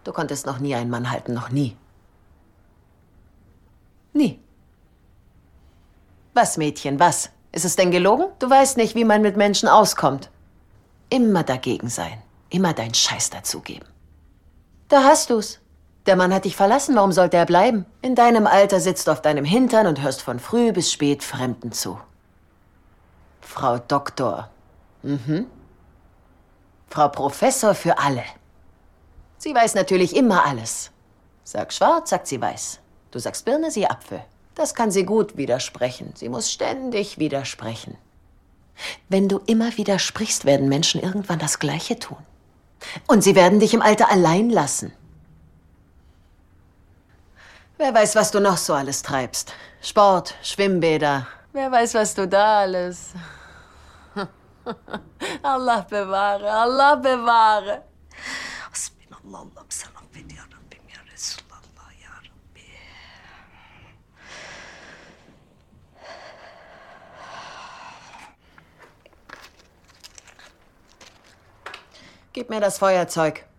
Du konntest noch nie einen Mann halten, noch nie. Nie. Was, Mädchen, was? Ist es denn gelogen? Du weißt nicht, wie man mit Menschen auskommt. Immer dagegen sein. Immer deinen Scheiß dazugeben. Da hast du's. Der Mann hat dich verlassen, warum sollte er bleiben? In deinem Alter sitzt du auf deinem Hintern und hörst von früh bis spät Fremden zu. Frau Doktor. Frau Professor für alle. Sie weiß natürlich immer alles. Sag schwarz, sagt sie weiß. Du sagst Birne, sie Apfel. Das kann sie gut widersprechen. Sie muss ständig widersprechen. Wenn du immer widersprichst, werden Menschen irgendwann das Gleiche tun. Und sie werden dich im Alter allein lassen. Wer weiß, was du noch so alles treibst. Sport, Schwimmbäder. Wer weiß, was du da alles... Allah bewahre, Allah bewahre. Hasbinallah, Allah'ım sen affet ya Rabbim ya Resulallah ya Rabbi. Gib mir das Feuerzeug.